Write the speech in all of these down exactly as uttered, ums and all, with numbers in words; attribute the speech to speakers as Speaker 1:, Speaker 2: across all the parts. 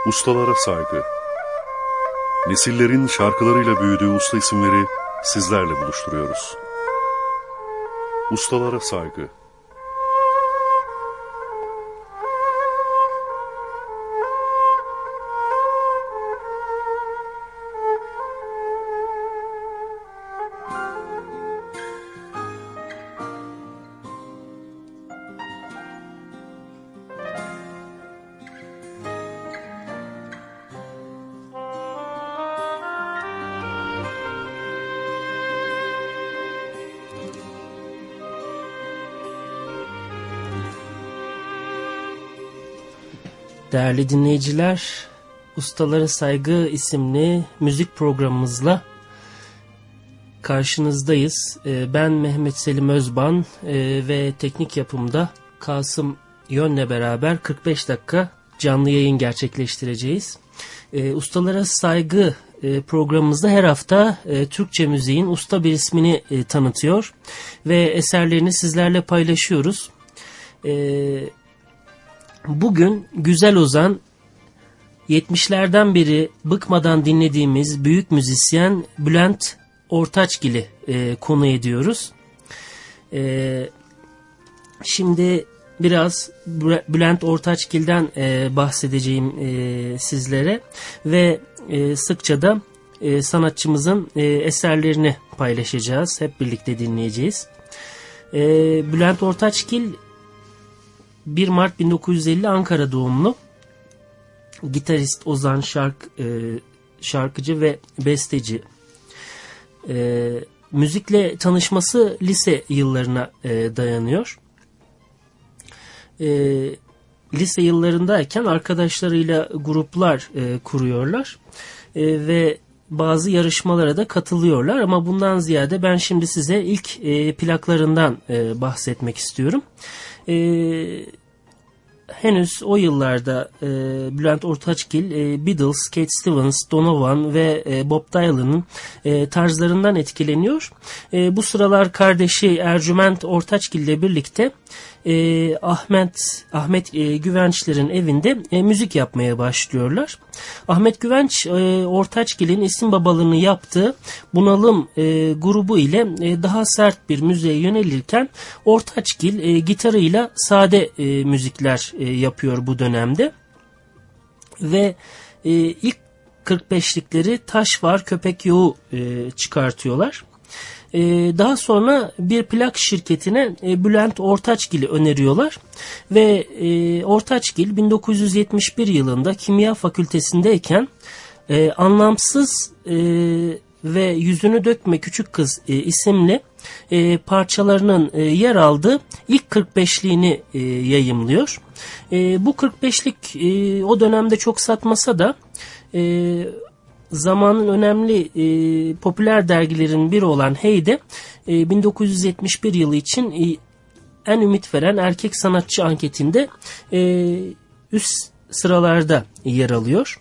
Speaker 1: Ustalara saygı. Nesillerin şarkılarıyla büyüdüğü usta isimleri sizlerle buluşturuyoruz. Ustalara saygı.
Speaker 2: Değerli dinleyiciler, Ustalara Saygı isimli müzik programımızla karşınızdayız. Ben Mehmet Selim Özban ve teknik yapımda Kasım Yön'le beraber kırk beş dakika canlı yayın gerçekleştireceğiz. Ustalara Saygı programımızda her hafta Türkçe müziğin usta bir ismini tanıtıyor ve eserlerini sizlerle paylaşıyoruz. Bugün Güzel Ozan, yetmişlerden beri bıkmadan dinlediğimiz büyük müzisyen Bülent Ortaçgil'i e, konu ediyoruz. E, şimdi biraz Bülent Ortaçgil'den e, bahsedeceğim e, sizlere ve e, sıkça da e, sanatçımızın e, eserlerini paylaşacağız, hep birlikte dinleyeceğiz. E, Bülent Ortaçgil bir Mart bin dokuz yüz elli Ankara doğumlu gitarist, ozan, şark, e, şarkıcı ve besteci. E, müzikle tanışması lise yıllarına e, dayanıyor. E, lise yıllarındayken arkadaşlarıyla gruplar e, kuruyorlar e, ve bazı yarışmalara da katılıyorlar. Ama bundan ziyade ben şimdi size ilk e, plaklarından e, bahsetmek istiyorum. Ee, henüz o yıllarda e, Bülent Ortaçgil, e, Beatles, Cat Stevens, Donovan ve e, Bob Dylan'ın e, tarzlarından etkileniyor. E, bu sıralar kardeşi Ercüment Ortaçgil ile birlikte e, Ahmet Ahmet e, Güvençler'in evinde e, müzik yapmaya başlıyorlar. Ahmet Güvenç, e, Ortaçgil'in isim babalığını yaptığı Bunalım e, grubu ile e, daha sert bir müziğe yönelirken Ortaçgil e, gitarıyla sade e, müzikler e, yapıyor bu dönemde. Ve e, ilk kırk beşlikleri Taş Var Köpek Yoğu e, çıkartıyorlar. E, daha sonra bir plak şirketine e, Bülent Ortaçgil'i öneriyorlar ve e, Ortaçgil bin dokuz yüz yetmiş bir yılında Kimya Fakültesindeyken e, Anlamsız e, ve Yüzünü Dökme Küçük Kız e, isimli e, parçalarının e, yer aldığı ilk kırk beşliğini e, yayımlıyor. E, bu kırk beşlik e, o dönemde çok satmasa da e, zamanın önemli e, popüler dergilerin biri olan Hey'de e, bin dokuz yüz yetmiş bir yılı için e, en ümit veren erkek sanatçı anketinde e, üst sıralarda yer alıyor.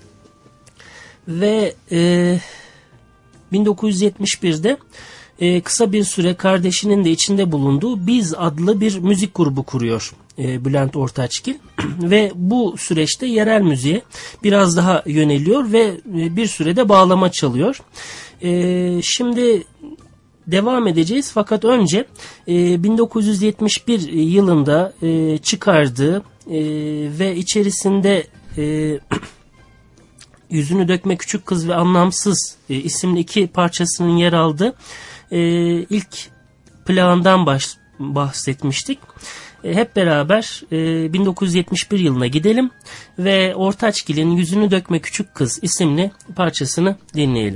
Speaker 2: Ve e, bin dokuz yüz yetmiş birde e, kısa bir süre kardeşinin de içinde bulunduğu Biz adlı bir müzik grubu kuruyor e, Bülent Ortaçgil ve bu süreçte yerel müziğe biraz daha yöneliyor ve e, bir sürede bağlama çalıyor. E, şimdi devam edeceğiz fakat önce e, bin dokuz yüz yetmiş bir yılında e, çıkardığı e, ve içerisinde e, Yüzünü Dökme Küçük Kız ve Anlamsız e, isimli iki parçasının yer aldığı e, ilk plağından baş, bahsetmiştik. E, hep beraber e, bin dokuz yüz yetmiş bir yılına gidelim ve Ortaçgil'in Yüzünü Dökme Küçük Kız isimli parçasını dinleyelim.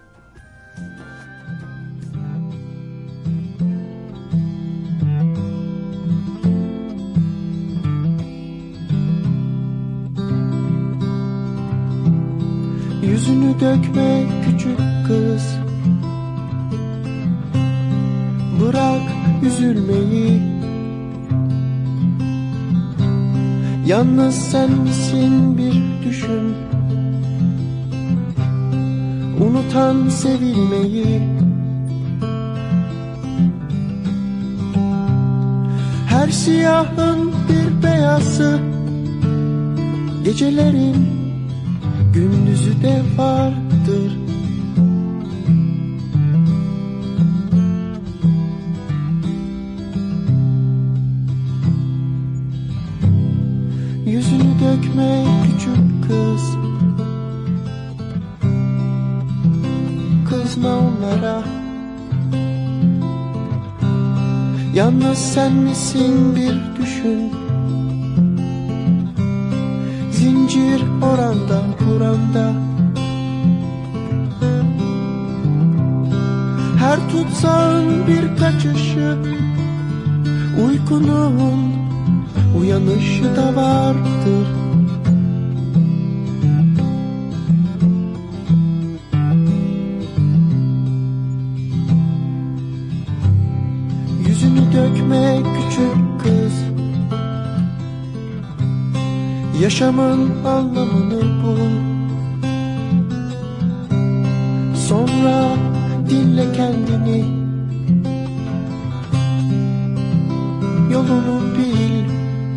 Speaker 3: Yüzünü dökme küçük kız, bırak üzülmeyi. Yalnız sen misin bir düşün, unutan sevilmeyi. Her siyahın bir beyazı, gecelerin gündüzü de vardır. Yüzünü dökme küçük kız, kızma onlara. Yalnız sen misin bir düşün, zincir oranda buranda. Her tutsağın bir kaçışı, uykunun uyanışı da vardır. Yüzünü dökme küçük kız, yaşamın anlamını bul. Sonra dinle kendini, yolunu bil.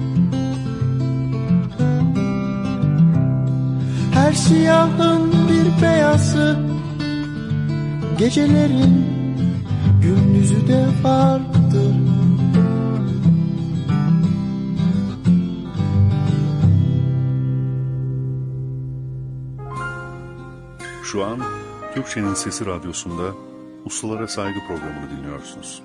Speaker 3: Her siyahın bir beyazı, gecelerin gündüzü de vardır.
Speaker 1: Şu an Türkçenin Sesi Radyosu'nda Ustalara Saygı programını dinliyorsunuz.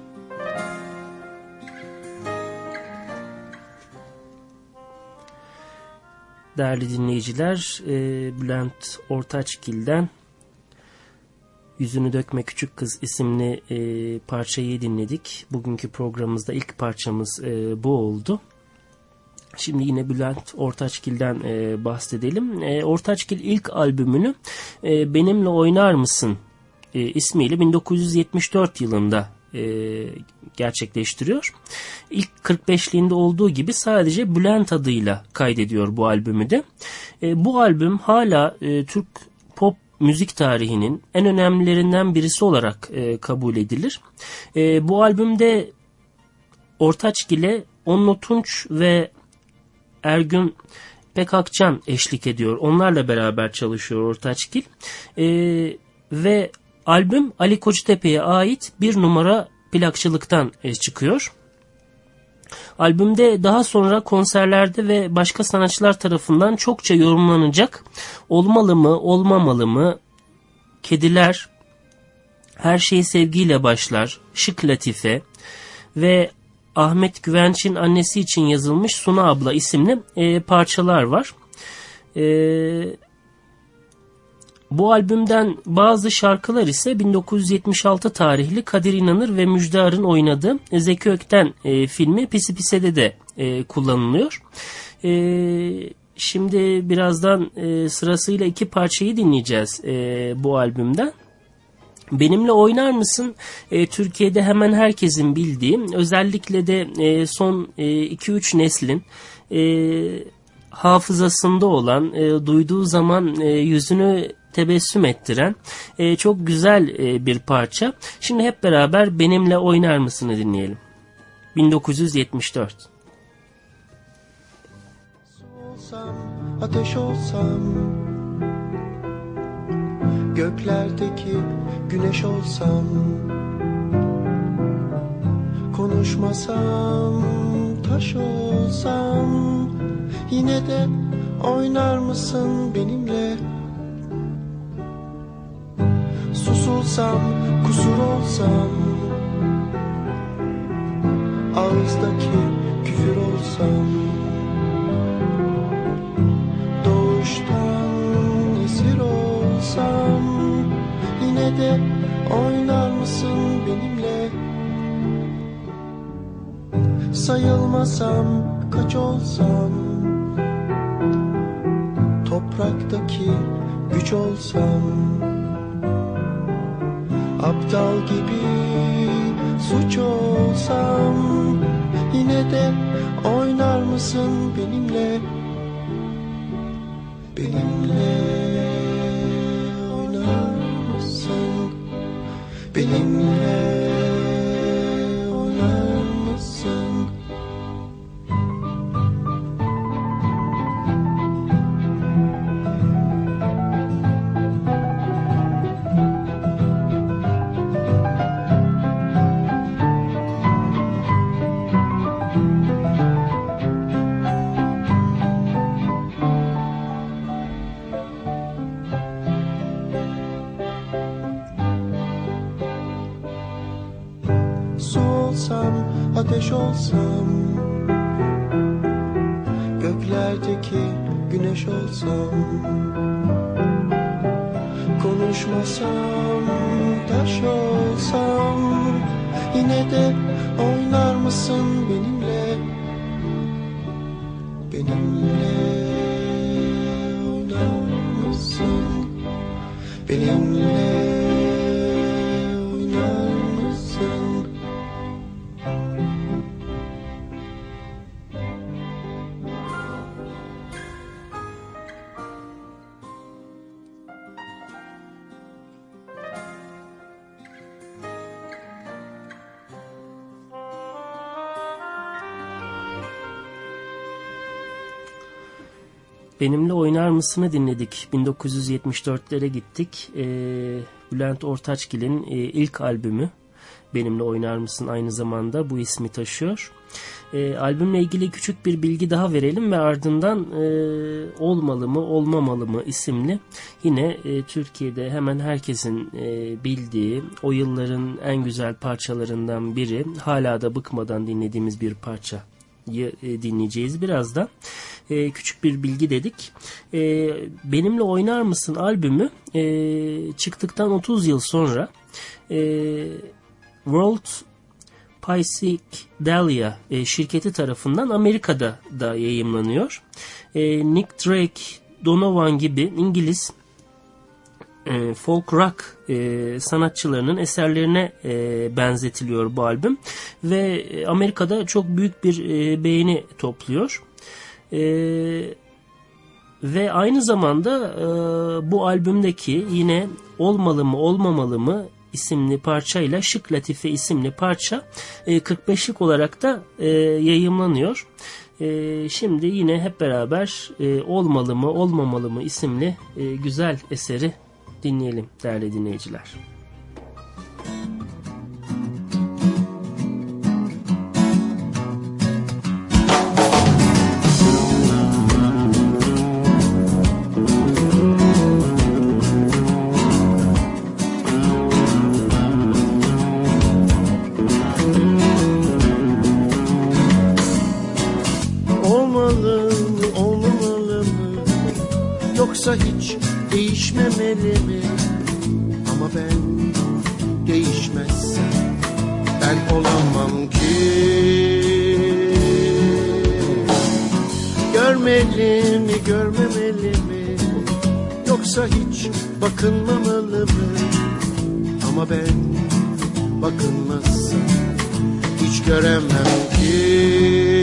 Speaker 2: Değerli dinleyiciler, Bülent Ortaçgil'den Yüzünü Dökme Küçük Kız isimli parçayı dinledik. Bugünkü programımızda ilk parçamız bu oldu. Şimdi yine Bülent Ortaçgil'den bahsedelim. Ortaçgil ilk albümünü Benimle Oynar Mısın ismiyle bin dokuz yüz yetmiş dört yılında gerçekleştiriyor. İlk kırk beşliğinde olduğu gibi sadece Bülent adıyla kaydediyor bu albümü de. Bu albüm hala Türk pop müzik tarihinin en önemlilerinden birisi olarak kabul edilir. Bu albümde Ortaçgil'e Onno Tunç ve Ergün Pekakcan eşlik ediyor. Onlarla beraber çalışıyor Ortaçgil. Ve albüm Ali Koçtepe'ye ait bir numara plakçılıktan çıkıyor. Albümde daha sonra konserlerde ve başka sanatçılar tarafından çokça yorumlanacak Olmalı mı, olmamalı mı, Kediler, Her Şey Sevgiyle Başlar, Şık Latife ve Ahmet Güvenç'in annesi için yazılmış Suna Abla isimli e, parçalar var. E, bu albümden bazı şarkılar ise bin dokuz yüz yetmiş altı tarihli Kadir İnanır ve Müjde Ar'ın oynadığı Zeki Ökten e, filmi Pisi Pise'de de e, kullanılıyor. E, şimdi birazdan e, sırasıyla iki parçayı dinleyeceğiz e, bu albümden. Benimle Oynar Mısın? E, Türkiye'de hemen herkesin bildiği, özellikle de e, son iki üç neslin e, hafızasında olan, e, duyduğu zaman e, yüzünü tebessüm ettiren e, çok güzel e, bir parça. Şimdi hep beraber Benimle Oynar Mısın'ı dinleyelim. bin dokuz yüz yetmiş dört.
Speaker 3: Olsam, ateş olsam, göklerdeki güneş olsam, konuşmasam, taş olsam, yine de oynar mısın benimle? Susulsam, kusur olsam, ağızdaki küfür olsam, doğuştan esir olsam, yine de oynar mısın benimle? Sayılmasam, kaç olsam, topraktaki güç olsam, aptal gibi suç olsam, yine de oynar mısın benimle? Benimle oynar mısın? Benimle oynar mısın? ateş olsam, göklerdeki güneş olsam, konuşmasam, taş olsam, yine de oynar mısın benimle? Benimle oynar mısın? Benimle oynar mısın?
Speaker 2: Benimle Oynar Mısın'ı dinledik. bin dokuz yüz yetmiş dörtlere gittik. Ee, Bülent Ortaçgil'in e, ilk albümü Benimle Oynar Mısın aynı zamanda bu ismi taşıyor. E, albümle ilgili küçük bir bilgi daha verelim ve ardından e, Olmalı mı Olmamalı mı isimli yine e, Türkiye'de hemen herkesin e, bildiği o yılların en güzel parçalarından biri, hala da bıkmadan dinlediğimiz bir parça dinleyeceğiz birazdan. Ee, küçük bir bilgi dedik. Ee, Benimle Oynar Mısın albümü e, çıktıktan otuz yıl sonra e, World Psychedelia e, şirketi tarafından Amerika'da da yayımlanıyor. E, Nick Drake, Donovan gibi İngiliz E, folk rock e, sanatçılarının eserlerine e, benzetiliyor bu albüm ve Amerika'da çok büyük bir e, beğeni topluyor e, ve aynı zamanda e, bu albümdeki yine Olmalı mı Olmamalı mı isimli parçayla Şık Latife isimli parça e, kırk beşlik olarak da e, yayımlanıyor. E, şimdi yine hep beraber e, Olmalı mı Olmamalı mı isimli e, güzel eseri dinleyelim değerli dinleyiciler.
Speaker 3: Olmalı mı, olmamalı mı? Yoksa hiç değişmemeli mi? Ama ben değişmezsem ben olamam ki. Görmeli mi, görmemeli mi? Yoksa hiç bakınmamalı mı? Ama ben bakınmazsam hiç göremem ki.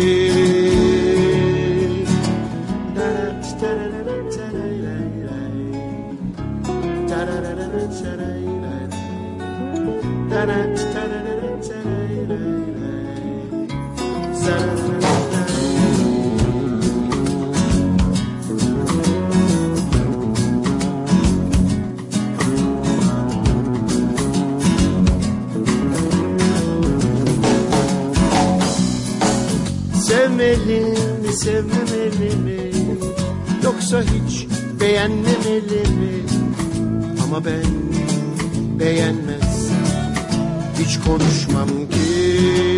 Speaker 3: Sevmeli mi, sevmemeli mi? Yoksa hiç beğenmemeli mi? Ama ben beğenmezsem hiç konuşmam ki.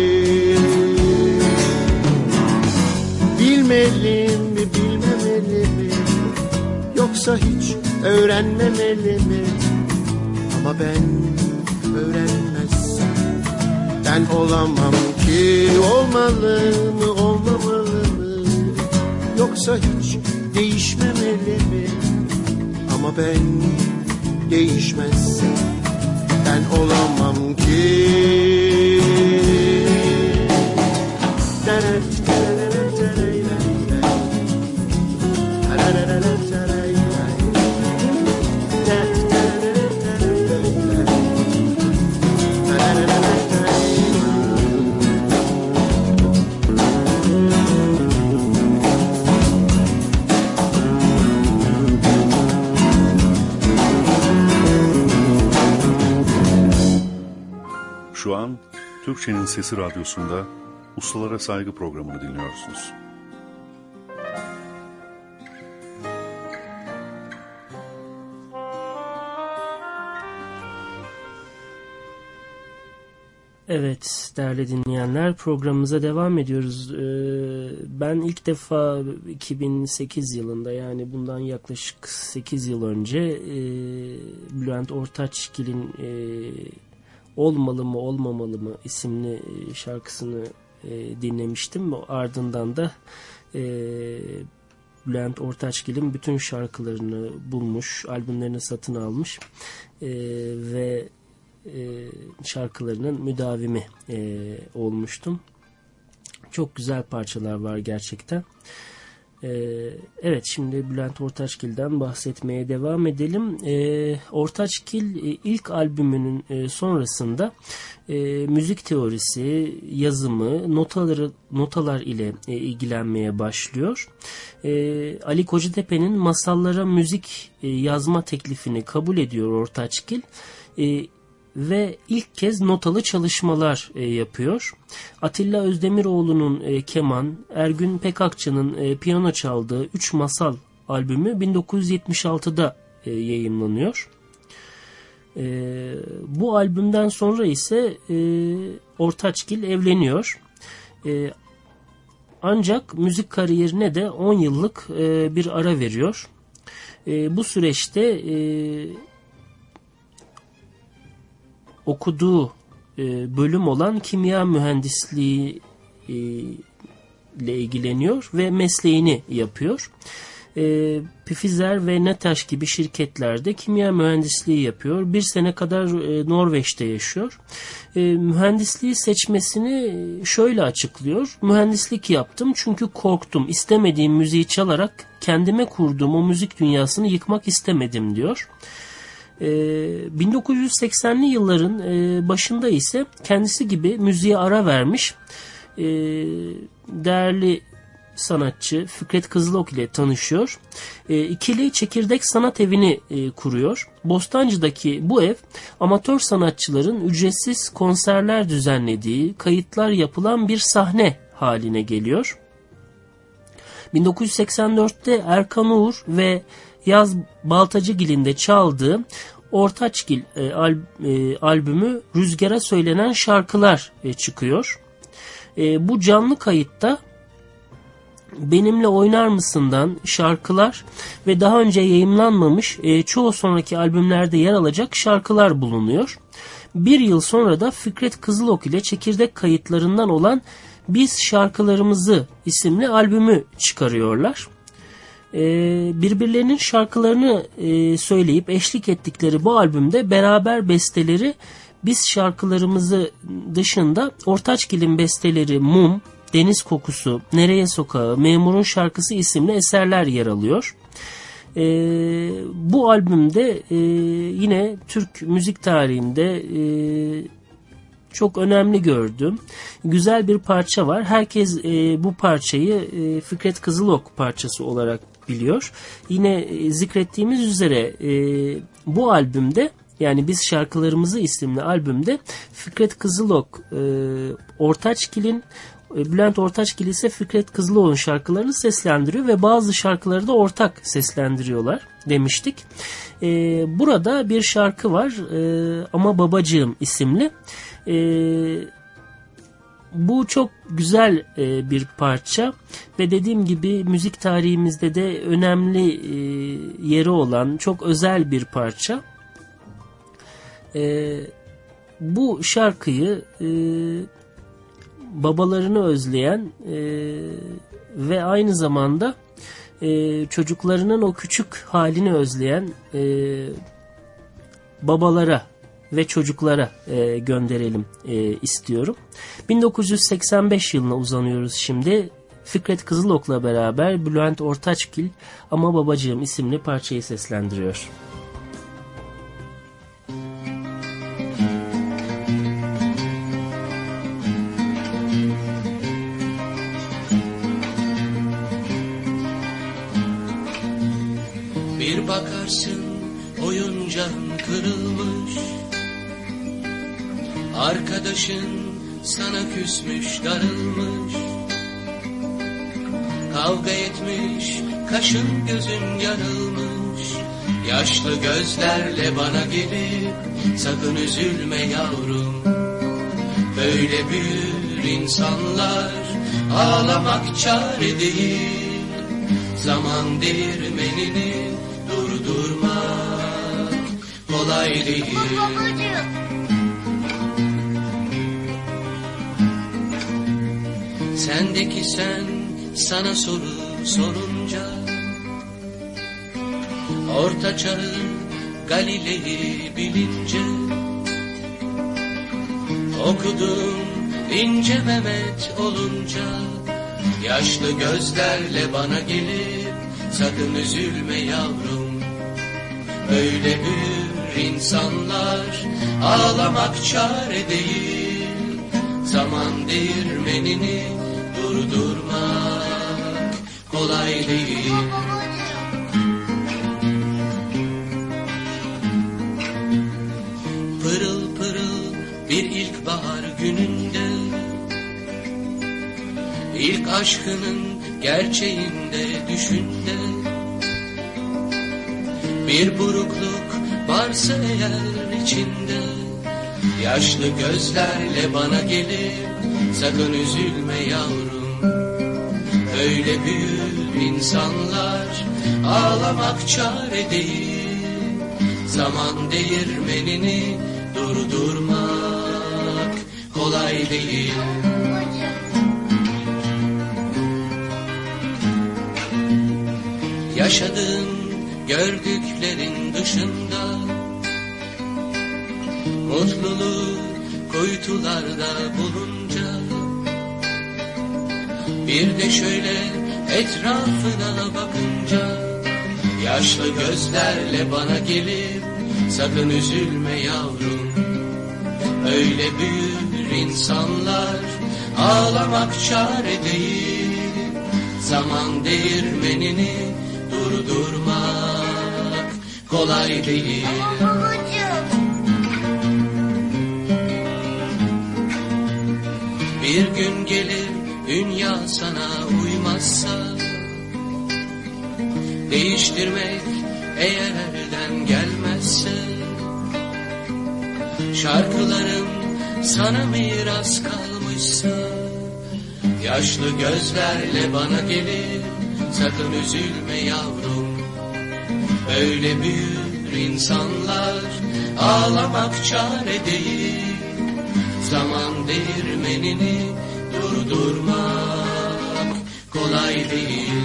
Speaker 3: Bilmeli mi, bilmemeli mi? Yoksa hiç öğrenmemeli mi? Ama ben öğrenmezsem ben olamam ki. Olmalı mı, olmamalı mı? Yoksa hiç değişmemeli mi? Ama ben değişmezsem ben olamam ki.
Speaker 1: Şu an Türkçenin Sesi Radyosu'nda Ustalara Saygı programını dinliyorsunuz.
Speaker 2: Evet değerli dinleyenler, programımıza devam ediyoruz. Ben ilk defa iki bin sekiz yılında, yani bundan yaklaşık sekiz yıl önce Bülent Ortaçgil'in Olmalı mı Olmamalı mı isimli şarkısını dinlemiştim. Ardından da Bülent Ortaçgil'in bütün şarkılarını bulmuş, albümlerini satın almış ve şarkılarının müdavimi e, olmuştum. Çok güzel parçalar var gerçekten. E, evet, şimdi Bülent Ortaçgil'den bahsetmeye devam edelim. E, Ortaçgil e, ilk albümünün e, sonrasında e, müzik teorisi, yazımı, notaları notalar ile e, ilgilenmeye başlıyor. E, Ali Kocatepe'nin masallara müzik e, yazma teklifini kabul ediyor Ortaçgil. E, ve ilk kez notalı çalışmalar e, yapıyor. Atilla Özdemiroğlu'nun e, keman, Ergün Pekakçı'nın e, piyano çaldığı Üç Masal albümü bin dokuz yüz yetmiş altıda e, yayımlanıyor. E, bu albümden sonra ise e, Ortaçgil evleniyor. E, ancak müzik kariyerine de on yıllık e, bir ara veriyor. E, bu süreçte e, okuduğu e, bölüm olan kimya mühendisliği e, ile ilgileniyor ve mesleğini yapıyor. E, Pfizer ve Netaş gibi şirketlerde kimya mühendisliği yapıyor. Bir sene kadar e, Norveç'te yaşıyor. E, mühendisliği seçmesini şöyle açıklıyor: mühendislik yaptım çünkü korktum. İstemediğim müziği çalarak kendime kurduğum o müzik dünyasını yıkmak istemedim diyor. bin dokuz yüz seksenli yılların başında ise kendisi gibi müziğe ara vermiş değerli sanatçı Fikret Kızılok ile tanışıyor. İkili Çekirdek Sanat Evi'ni kuruyor. Bostancı'daki bu ev amatör sanatçıların ücretsiz konserler düzenlediği, kayıtlar yapılan bir sahne haline geliyor. bin dokuz yüz seksen dörtte Erkan Uğur ve Yaz Baltacıgil'in çaldığı Ortaçgil e, al, e, albümü Rüzgara Söylenen Şarkılar e, çıkıyor. E, bu canlı kayıtta Benimle Oynar Mısın'dan şarkılar ve daha önce yayımlanmamış e, çoğu sonraki albümlerde yer alacak şarkılar bulunuyor. Bir yıl sonra da Fikret Kızılok ile çekirdek kayıtlarından olan Biz Şarkılarımızı isimli albümü çıkarıyorlar. Birbirlerinin şarkılarını söyleyip eşlik ettikleri bu albümde beraber besteleri Biz Şarkılarımızı dışında Ortaçgil'in besteleri Mum, Deniz Kokusu, Nereye Sokağı, Memurun Şarkısı isimli eserler yer alıyor. Bu albümde yine Türk müzik tarihinde çok önemli gördüm. Güzel bir parça var. Herkes e, bu parçayı e, Fikret Kızılok parçası olarak biliyor. Yine e, zikrettiğimiz üzere e, bu albümde, yani Biz Şarkılarımızı isimli albümde Fikret Kızılok e, Ortaçgil'in, e, Bülent Ortaçgil ise Fikret Kızılok'un şarkılarını seslendiriyor ve bazı şarkıları da ortak seslendiriyorlar demiştik. E, burada bir şarkı var, e, Ama Babacığım isimli. Ee, bu çok güzel e, bir parça ve dediğim gibi müzik tarihimizde de önemli e, yeri olan çok özel bir parça. E, bu şarkıyı e, babalarını özleyen e, ve aynı zamanda e, çocuklarının o küçük halini özleyen e, babalara ve çocuklara e, gönderelim e, istiyorum. bin dokuz yüz seksen beş yılına uzanıyoruz şimdi. Fikret Kızılok'la beraber Bülent Ortaçgil Ama Babacığım isimli parçayı seslendiriyor.
Speaker 4: Bir bakarsın oyuncağın kırılmış, arkadaşın sana küsmüş, darılmış, kavga etmiş, kaşın gözün yarılmış. Yaşlı gözlerle bana gelip sakın üzülme yavrum, Böyle büyür insanlar, ağlamak çare değil. Zaman değirmenini durdurmak kolay değil. Sendeki sen sana soru sorunca, Orta Çağ'ın Galile'yi bilince, okudum ince Mehmet olunca, yaşlı gözlerle bana gelip sakın üzülme yavrum. Böyle büyür insanlar, ağlamak çare değil. Zaman değirmenini durdurmak kolay değil. Pırıl pırıl bir ilkbahar gününde, ilk aşkının gerçeğinde düşünde, bir burukluk varsa eğer içinde, yaşlı gözlerle bana gelip sakın üzülme yavrum. Öyle büyür insanlar, ağlamak çare değil. Zaman değirmenini durdurmak kolay değil. Yaşadığın gördüklerin dışında, mutluluğu kuytularda bulunca, bir de şöyle etrafına bakınca, yaşlı gözlerle bana gelip sakın üzülme yavrum. Öyle büyür insanlar, ağlamak çare değil. Zaman değirmenini durdurmak kolay değil. Bir gün gelir dünya sana uymazsa, değiştirmek eğer elden gelmezse, şarkılarım sana miras kalmışsa, yaşlı gözlerle bana gelip sakın üzülme yavrum. Öyle büyür insanlar, ağlamak çare değil. Zaman değirmenini durdurmak kolay değil.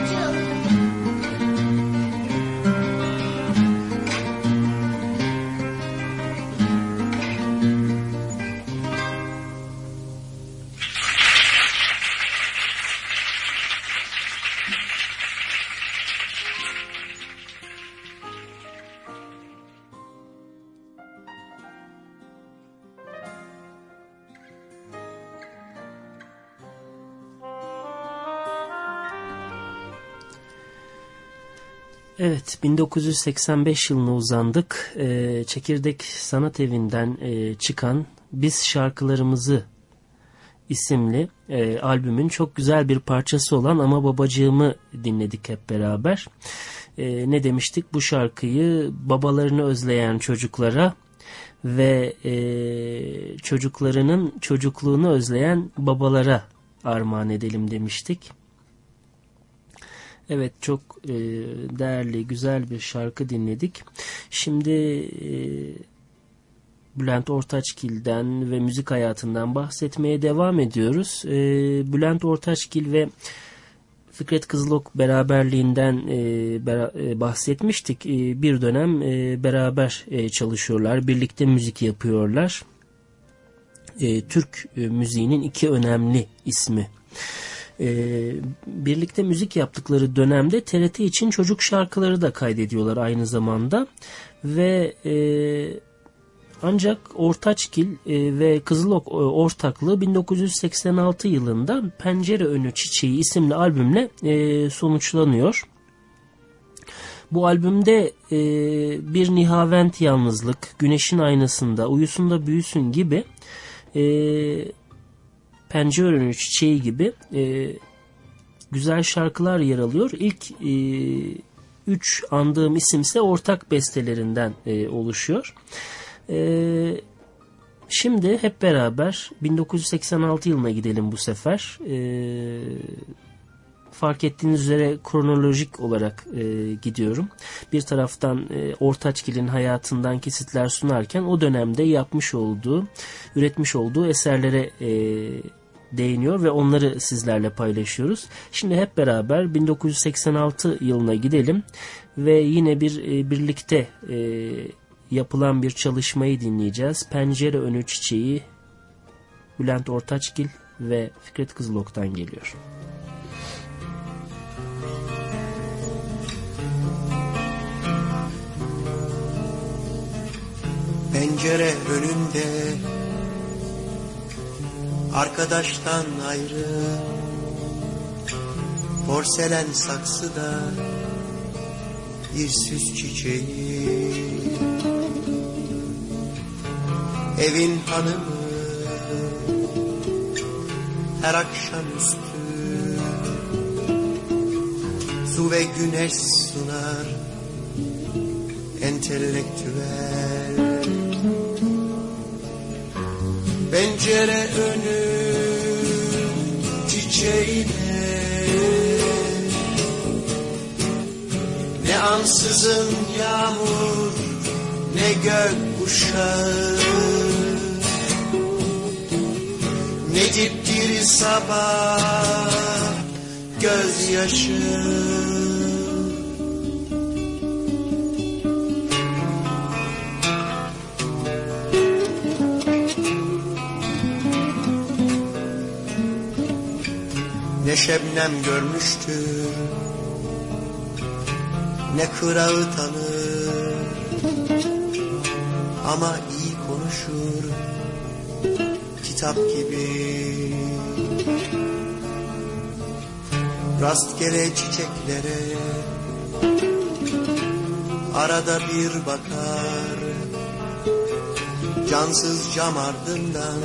Speaker 2: Evet, bin dokuz yüz seksen beş yılına uzandık. Ee, Çekirdek Sanat Evi'nden e, çıkan Biz Şarkılarımızı isimli e, albümün çok güzel bir parçası olan Ama Babacığımı dinledik hep beraber. E, ne demiştik? Bu şarkıyı babalarını özleyen çocuklara ve e, çocuklarının çocukluğunu özleyen babalara armağan edelim demiştik. Evet, çok e, değerli, güzel bir şarkı dinledik. Şimdi e, Bülent Ortaçgil'den ve müzik hayatından bahsetmeye devam ediyoruz. E, Bülent Ortaçgil ve Fikret Kızılok beraberliğinden e, bera, e, bahsetmiştik. E, bir dönem e, beraber e, çalışıyorlar, birlikte müzik yapıyorlar. E, Türk e, müziğinin iki önemli ismi. Ee, birlikte müzik yaptıkları dönemde T R T için çocuk şarkıları da kaydediyorlar aynı zamanda ve e, ancak Ortaçgil e, ve Kızılok e, ortaklığı bin dokuz yüz seksen altı yılında Pencere Önü Çiçeği isimli albümle e, sonuçlanıyor. Bu albümde e, Bir Nihavent Yalnızlık, Güneşin Aynasında, Uyusun da Büyüsün gibi e, Pencere Önü Çiçeği gibi e, güzel şarkılar yer alıyor. İlk e, üç andığım isimse ortak bestelerinden e, oluşuyor. E, Şimdi hep beraber bin dokuz yüz seksen altı yılına gidelim bu sefer. Ee, fark ettiğiniz üzere kronolojik olarak e, gidiyorum. Bir taraftan e, Ortaçgil'in hayatından kesitler sunarken o dönemde yapmış olduğu, üretmiş olduğu eserlere e, değiniyor ve onları sizlerle paylaşıyoruz. Şimdi hep beraber bin dokuz yüz seksen altı yılına gidelim ve yine bir e, birlikte e, yapılan bir çalışmayı dinleyeceğiz. Pencere Önü Çiçeği Bülent Ortaçgil ve Fikret Kızılok'tan geliyor.
Speaker 3: Pencere önünde arkadaştan ayrı porselen saksıda bir süs çiçeği, evin hanımı her akşamüstü su ve güneş sunar entelektüel. Pencere önü çiçeğine ne ansızın yağmur ne gök kuşağı, ne dipdiri sabah gözyaşı. Ne şebnem görmüştür, ne kırağı tanır, ama iyi konuşur, kitap gibi. Rastgele çiçeklere arada bir bakar, cansız cam ardından,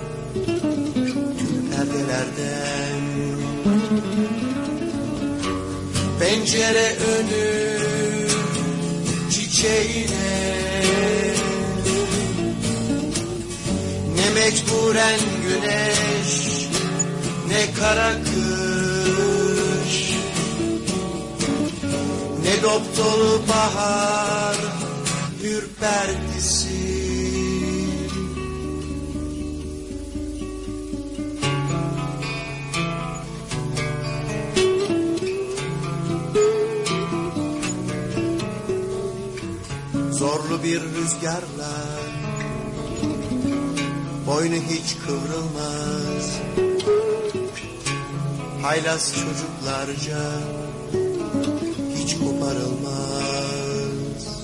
Speaker 3: tüm perdelerden. Pencere önü çiçeğine ne mecburen güneş ne kara kış, ne dop dolu bahar ürpertisi. Zorlu bir rüzgarla boynu hiç kıvrılmaz, haylaz çocuklarca hiç koparılmaz.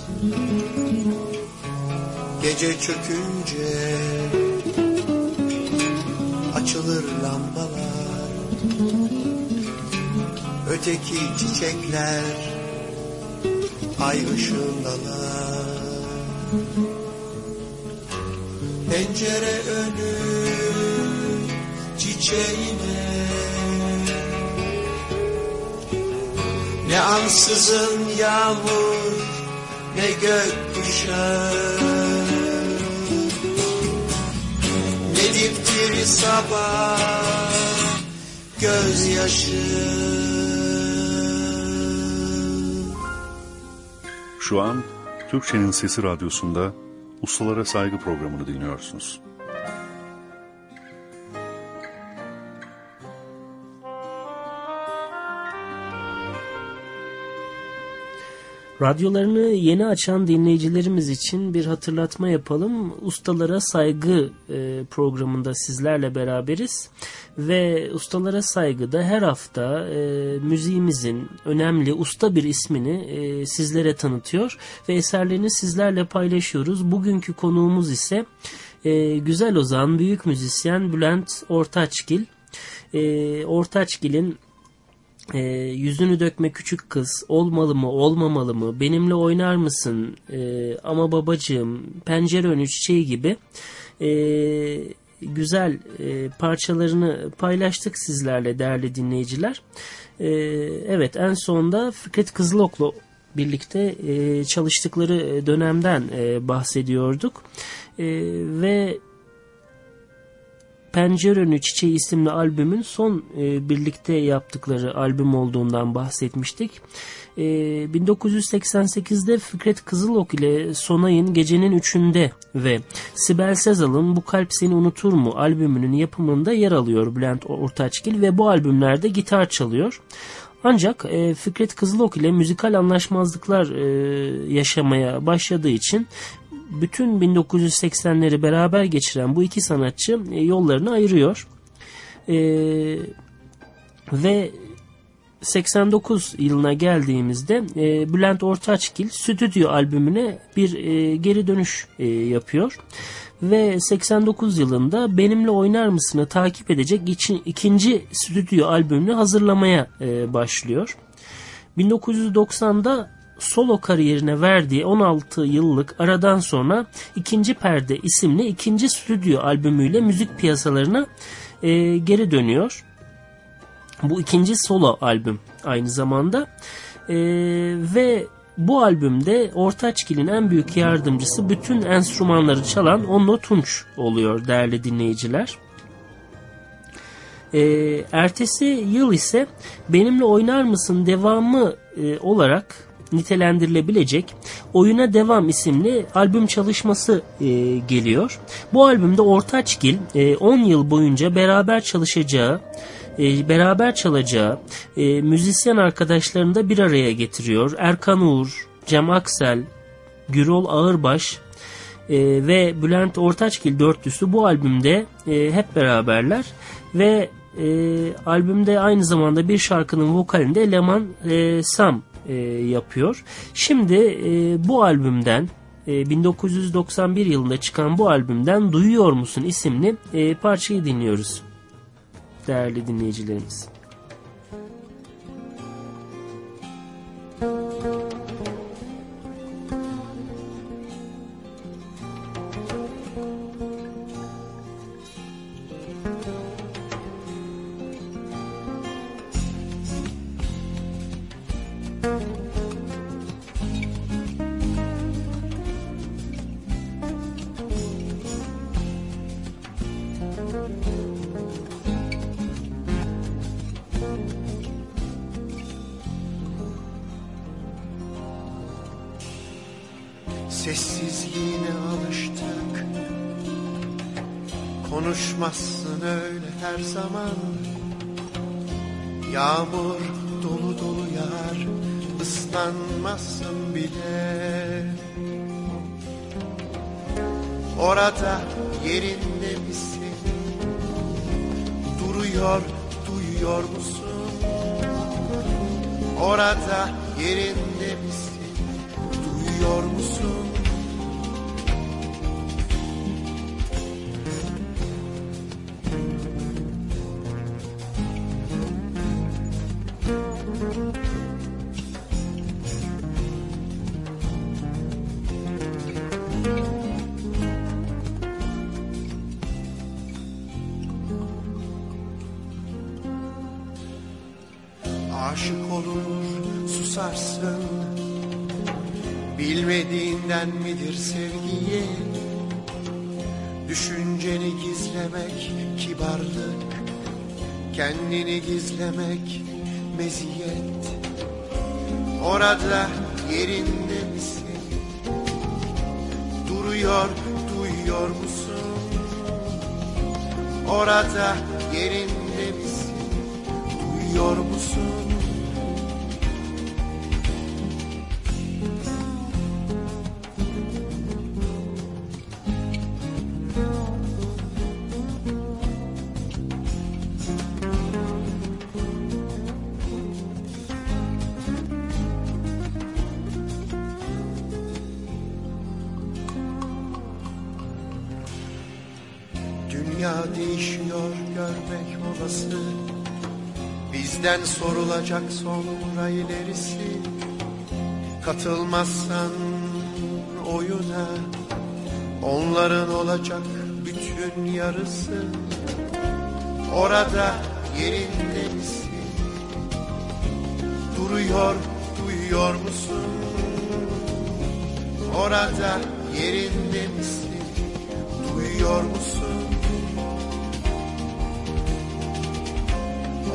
Speaker 3: Gece çökünce açılır lambalar, öteki çiçekler ay ışığındalar. Pencere önü çiçeğine ne ansızın yağmur ne gök kuşağı, ne dipdiri sabah gözyaşı.
Speaker 1: Şu an Türkçenin Sesi Radyosu'nda Ustalara Saygı programını dinliyorsunuz.
Speaker 2: Radyolarını yeni açan dinleyicilerimiz için bir hatırlatma yapalım. Ustalara Saygı e, programında sizlerle beraberiz ve Ustalara Saygı'da her hafta e, müziğimizin önemli usta bir ismini e, sizlere tanıtıyor ve eserlerini sizlerle paylaşıyoruz. Bugünkü konuğumuz ise e, güzel ozan, büyük müzisyen Bülent Ortaçgil. E, Ortaçgil'in E, Yüzünü Dökme Küçük Kız, Olmalı mı olmamalı mı, Benimle Oynar mısın, e, Ama Babacığım, Pencere Önü Çiçeği gibi e, güzel e, parçalarını paylaştık sizlerle değerli dinleyiciler. E, evet, en sonda Fikret Kızılok'la birlikte e, çalıştıkları dönemden e, bahsediyorduk e, ve Pencere Önü Çiçeği isimli albümün son e, birlikte yaptıkları albüm olduğundan bahsetmiştik. E, bin dokuz yüz seksen sekizde Fikret Kızılok ile Sonay'ın Gecenin Üçünde ve Sibel Sezal'ın Bu Kalp Seni Unutur Mu albümünün yapımında yer alıyor Bülent Ortaçgil ve bu albümlerde gitar çalıyor. Ancak e, Fikret Kızılok ile müzikal anlaşmazlıklar e, yaşamaya başladığı için bütün bin dokuz yüz seksenleri beraber geçiren bu iki sanatçı e, yollarını ayırıyor. E, ve seksen dokuz yılına geldiğimizde e, Bülent Ortaçgil stüdyo albümüne bir e, geri dönüş e, yapıyor. Ve seksen dokuz yılında Benimle Oynar Mısın'ı takip edecek için, ikinci stüdyo albümünü hazırlamaya e, başlıyor. bin dokuz yüz doksanda solo kariyerine verdiği on altı yıllık aradan sonra İkinci Perde isimli ikinci stüdyo albümüyle müzik piyasalarına e, geri dönüyor. Bu ikinci solo albüm aynı zamanda e, ve bu albümde Ortaçgil'in en büyük yardımcısı bütün enstrümanları çalan Onno Tunç oluyor değerli dinleyiciler. E, ertesi yıl ise Benimle Oynar Mısın devamı e, olarak nitelendirilebilecek Oyuna Devam isimli albüm çalışması e, geliyor. Bu albümde Ortaçgil e, on yıl boyunca beraber çalışacağı, e, beraber çalacağı e, müzisyen arkadaşlarını da bir araya getiriyor. Erkan Uğur, Cem Aksel, Gürol Ağırbaş e, ve Bülent Ortaçgil dörtlüsü bu albümde e, hep beraberler ve e, albümde aynı zamanda bir şarkının vokalinde Leman e, Sam e, yapıyor. Şimdi e, bu albümden e, bin dokuz yüz doksan bir yılında çıkan bu albümden Duyuyor Musun isimli e, parçayı dinliyoruz değerli dinleyicilerimiz.
Speaker 3: Sessizliğine alıştık, konuşmazsın öyle her zaman. Yağmur dolu dolu yağar, ıslanmazsın bile. Orada yerinde misin? Duruyor, duyuyor musun? Orada yerinde misin? Duyuyor musun? Aşık olur, susarsın. Bilmediğinden midir sevgiye? Düşünceni gizlemek kibarlık, kendini gizlemek meziyet. Orada yerinde misin? Duruyor, duyuyor musun? Orada yerinde misin? Duyuyor musun? Dünya değişiyor, görmek olası. Bizden sorulacak sonra ilerisi. Katılmazsan oyuna, onların olacak bütün yarısı. Orada yerinde misin? Duruyor, duyuyor musun? Orada yerinde misin? Duyuyor musun?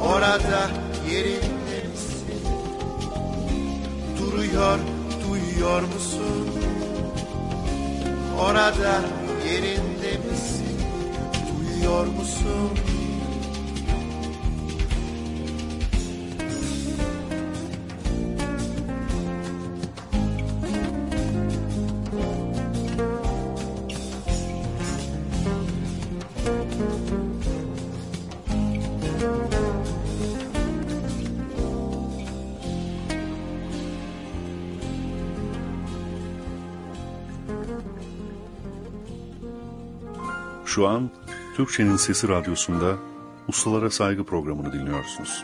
Speaker 3: Orada yerinde misin? Duruyor, duyuyor musun? Orada yerinde misin? Duyuyor musun?
Speaker 1: Şu an Türkçenin Sesi Radyosu'nda Ustalara Saygı programını dinliyorsunuz.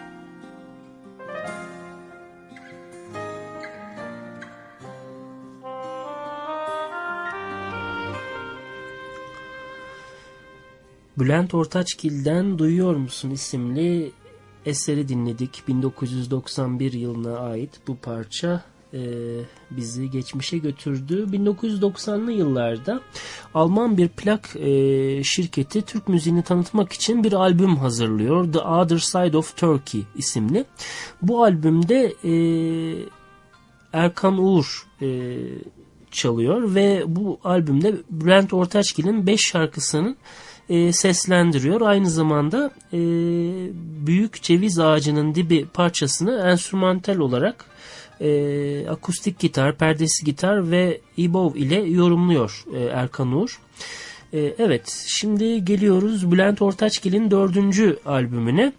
Speaker 2: Bülent Ortaçgil'den Duyuyor Musun isimli eseri dinledik. bin dokuz yüz doksan bir yılına ait bu parça e, bizi geçmişe götürdü. bin dokuz yüz doksanlı yıllarda Alman bir plak e, şirketi Türk müziğini tanıtmak için bir albüm hazırlıyor. The Other Side of Turkey isimli. Bu albümde e, Erkan Uğur e, çalıyor ve bu albümde Bülent Ortaçgil'in beş şarkısının E, seslendiriyor. Aynı zamanda e, Büyük Ceviz Ağacı'nın Dibi parçasını enstrümantal olarak e, akustik gitar, perdesi gitar ve İBOV ile yorumluyor e, Erkan Uğur. E, evet, şimdi geliyoruz Bülent Ortaçgil'in dördüncü albümüne.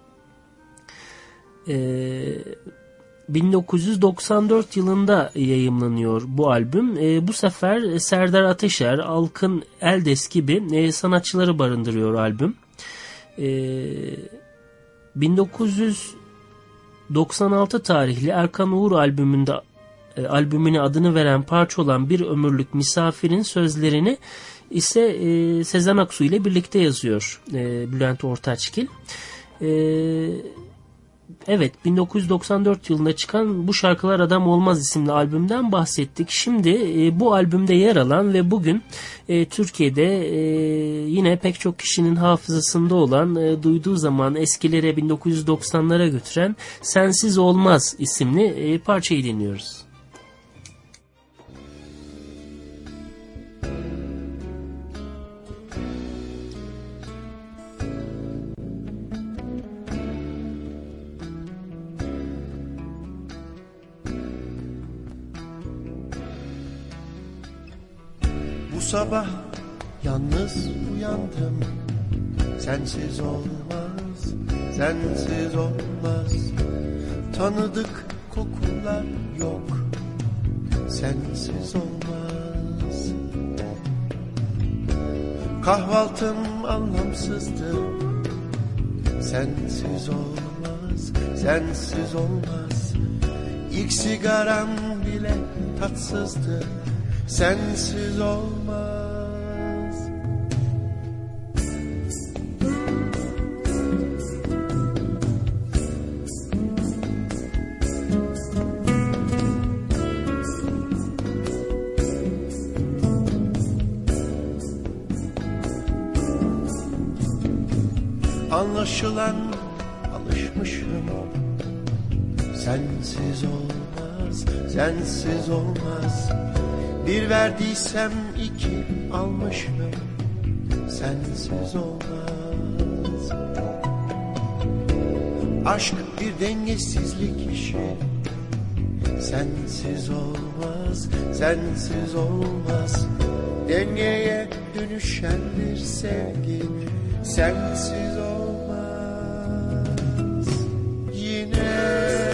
Speaker 2: E, bin dokuz yüz doksan dört yılında yayımlanıyor bu albüm. E, bu sefer Serdar Ateşer, Alkın Eldes gibi e, sanatçıları barındırıyor albüm. E, bin dokuz yüz doksan altı tarihli Erkan Uğur albümünde e, albümüne adını veren parça olan Bir Ömürlük Misafirin sözlerini ise e, Sezen Aksu ile birlikte yazıyor e, Bülent Ortaçgil. E, Evet, bin dokuz yüz doksan dört yılında çıkan Bu Şarkılar Adam Olmaz isimli albümden bahsettik. Şimdi e, bu albümde yer alan ve bugün e, Türkiye'de e, yine pek çok kişinin hafızasında olan, e, duyduğu zaman eskilere bin dokuz yüz doksanlara götüren Sensiz Olmaz isimli e, parçayı dinliyoruz.
Speaker 3: Bu sabah yalnız uyandım. Sensiz olmaz, sensiz olmaz. Tanıdık kokular yok, sensiz olmaz. Kahvaltım anlamsızdı. Sensiz olmaz, sensiz olmaz. İlk sigaram bile tatsızdı. Sensiz olmaz. Anlaşılan alışmışım. Sensiz olmaz, sensiz olmaz. Bir verdiysem iki almışım. Sensiz olmaz. Aşk bir dengesizlik işi. Sensiz olmaz, sensiz olmaz. Dengeye dönüşendir sevgi. Sensiz olmaz. Yine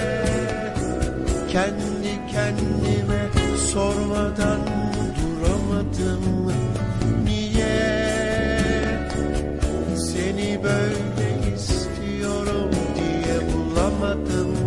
Speaker 3: kendi kendime sormadan duramadım. Niye seni böyle istiyorum diye bulamadım.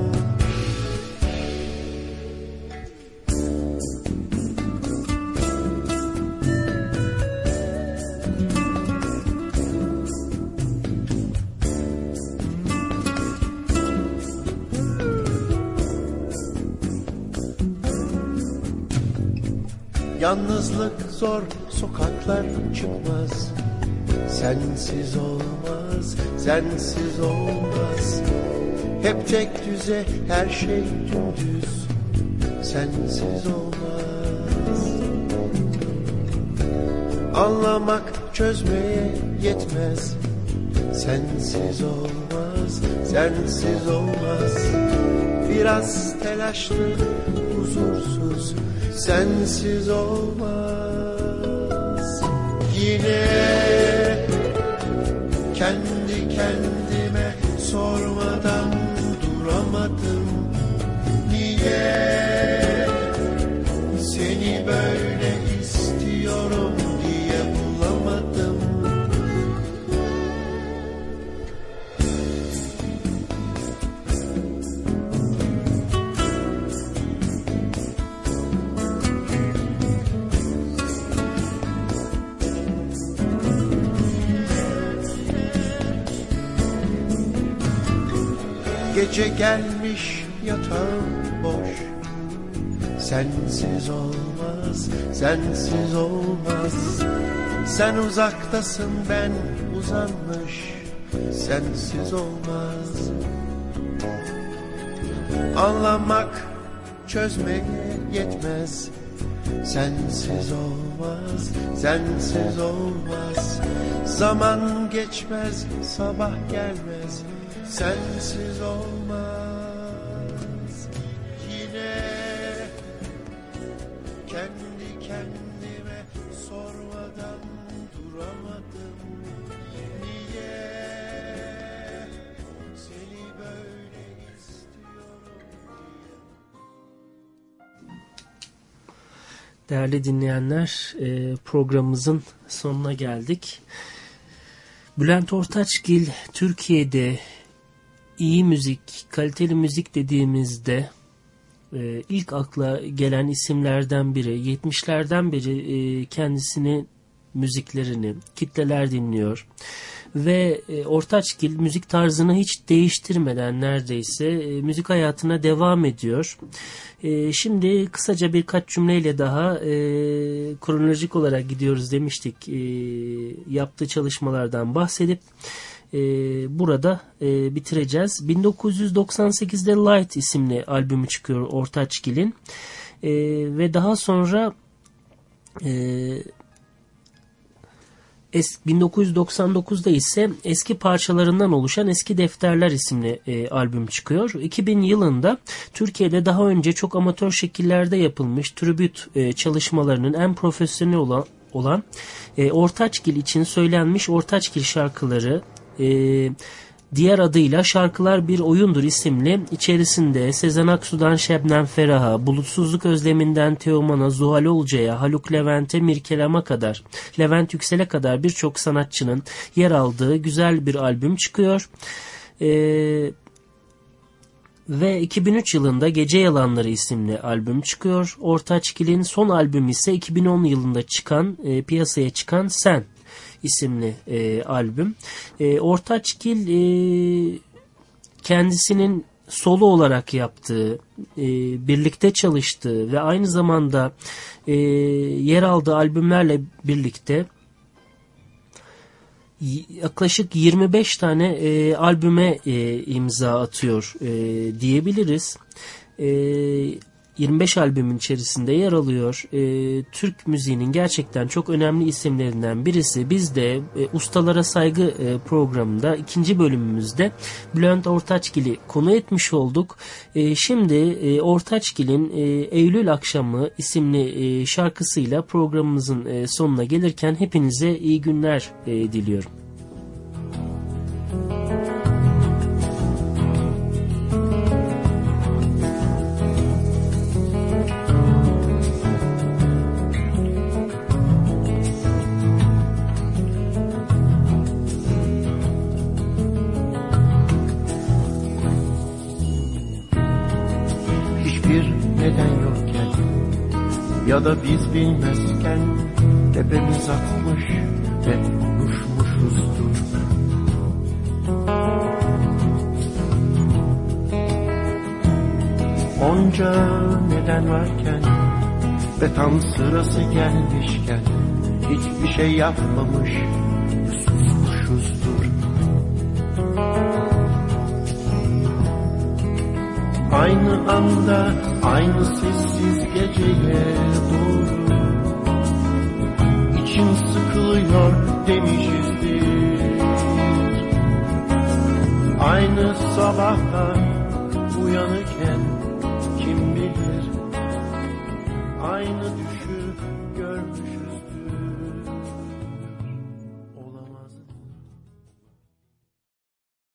Speaker 3: Yalnızlık zor, sokaklar çıkmaz. Sensiz olmaz, sensiz olmaz. Hep tek düze, her şey dümdüz. Sensiz olmaz. Anlamak çözmeye yetmez. Sensiz olmaz, sensiz olmaz. Biraz telaşlı, huzursuz, sensiz olmaz. Yine kendi kendime sormadan duramadım. Niye seni böyle istiyorum diye bulamadım. Gece gelmiş yatağım boş. Sensiz olmaz, sensiz olmaz. Sen uzaktasın, ben uzanmış. Sensiz olmaz. Anlamak çözmeye yetmez. Sensiz olmaz, sensiz olmaz. Zaman geçmez, sabah gelmez. Sensiz olmaz. Yine kendi kendime sormadan duramadım. Niye seni böyle istiyorum diye.
Speaker 2: Değerli dinleyenler, programımızın sonuna geldik. Bülent Ortaçgil, Türkiye'de iyi müzik, kaliteli müzik dediğimizde e, ilk akla gelen isimlerden biri. yetmişlerden beri e, kendisini, müziklerini kitleler dinliyor. Ve e, Ortaçgil müzik tarzını hiç değiştirmeden neredeyse e, müzik hayatına devam ediyor. E, şimdi kısaca birkaç cümleyle daha e, kronolojik olarak gidiyoruz demiştik. E, yaptığı çalışmalardan bahsedip Ee, burada e, bitireceğiz. bin dokuz yüz doksan sekizde Light isimli albümü çıkıyor Ortaçgil'in ee, ve daha sonra e, es, bin dokuz yüz doksan dokuzda ise Eski Parçalarından Oluşan Eski Defterler isimli e, albüm çıkıyor. iki bin yılında Türkiye'de daha önce çok amatör şekillerde yapılmış tribüt e, çalışmalarının en profesyonel olan, olan e, Ortaçgil için söylenmiş Ortaçgil şarkıları, Ee, diğer adıyla Şarkılar Bir Oyundur isimli, içerisinde Sezen Aksu'dan Şebnem Ferah'a, Bulutsuzluk Özleminden Teoman'a, Zuhal Olcay'a, Haluk Levent'e, Mirkelam'a kadar, Levent Yüksel'e kadar birçok sanatçının yer aldığı güzel bir albüm çıkıyor. Ee, ve iki bin üç yılında Gece Yalanları isimli albüm çıkıyor. Ortaçgil'in son albümü ise iki bin on yılında çıkan, e, piyasaya çıkan Sen isimli e, albüm. E, Ortaçgil e, kendisinin solo olarak yaptığı, e, birlikte çalıştığı ve aynı zamanda e, yer aldığı albümlerle birlikte yaklaşık yirmi beş tane e, albüme e, imza atıyor e, diyebiliriz. E, yirmi beş albümün içerisinde yer alıyor. E, Türk müziğinin gerçekten çok önemli isimlerinden birisi. Biz de e, Ustalara Saygı e, programında ikinci bölümümüzde Bülent Ortaçgil'i konu etmiş olduk. E, şimdi e, Ortaçgil'in e, Eylül Akşamı isimli e, şarkısıyla programımızın e, sonuna gelirken hepinize iyi günler e, diliyorum.
Speaker 3: Ya da biz bilmezken tepemiz atmış ve uçmuşuzdur. Onca neden varken ve tam sırası gelmişken hiçbir şey yapmamış, susmuş. uçmuşuzdur. Aynı anda, aynı sessiz geceye doğru İçim sıkılıyor demiş